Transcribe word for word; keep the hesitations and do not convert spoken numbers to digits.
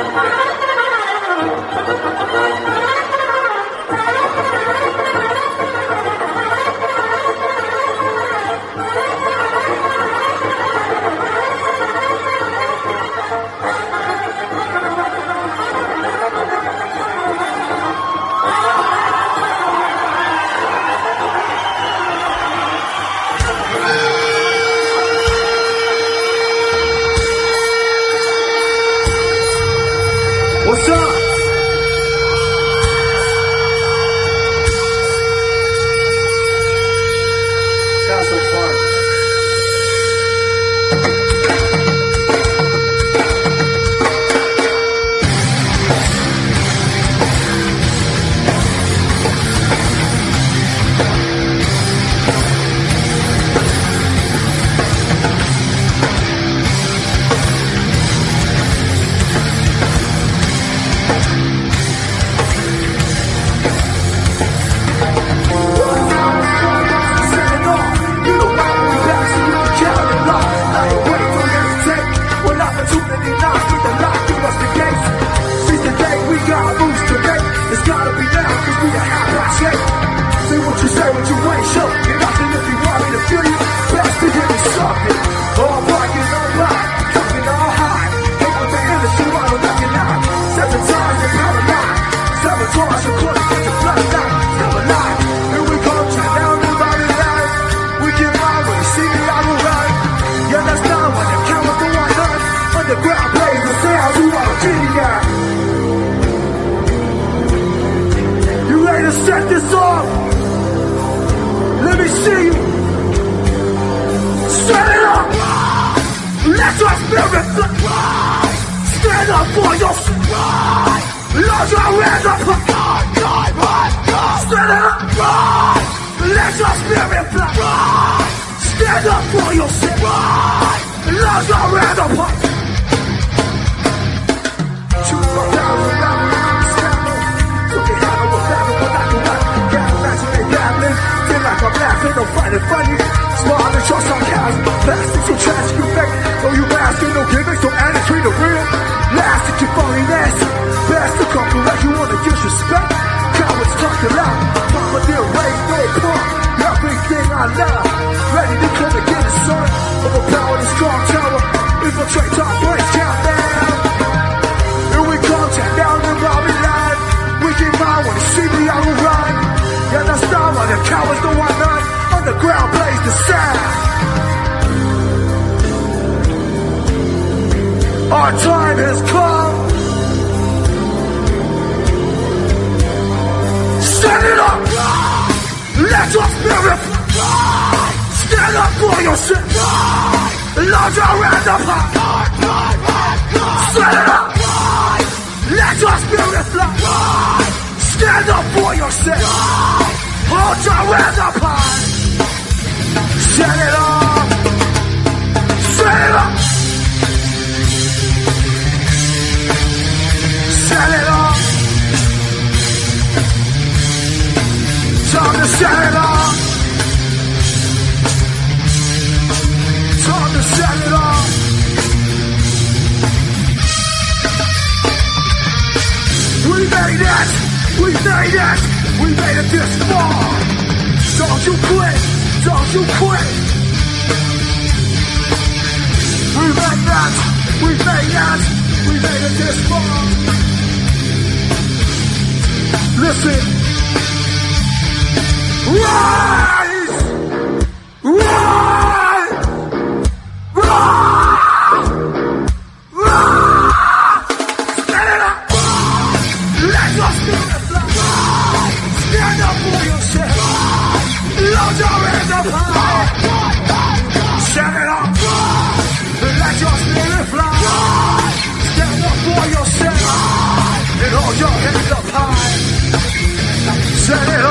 What's up? Sounds so fun. Set this off. Let me see you. Set it up. Let your spirit fly. Stand up for your right. Love your hands up. Set it up. Let your spirit fly. Stand up for your right. Love your hands up. Choose my down around. Feel like I'm laughing, I'm finding funny. Smile and show sarcasm. Plastic so tragic you fake. Though you masking, no gimmicks, don't add it, treat it real. Lastic, you phony nasty. Best to come through like you wanna disrespect. Cowards talking loud. Mama dear, raise no punk. Everything I love. Ready to come and get it, son. Overpower the strong tower. Infiltrate top break, countdown. Here we come, check down the Robbie line. We get mine when you see me, I will ride. Yeah, that's not why the cowards don't want none. Underground plays the sound. Our time has come. Set it up. Let your spirit fly. Stand up for your shit. Load your hands up high. Set it up. Let your spirit fly. Stand up for your shit. Hold your hands up high. Set it up. Set it up. Set it up. Time to set it up. Time to set it up. We made it. We made it. We made it this far. Don't you quit. Don't you quit. We made it. We made it. We made it this far. Listen. Rise! Rise! Rise! Rise! Stand it up! Let your spirit fly! Stand up for your shit! Load your hands up high! Stand it up! Let your spirit fly! Stand up for your shit! And hold your hands up high! Stand it up!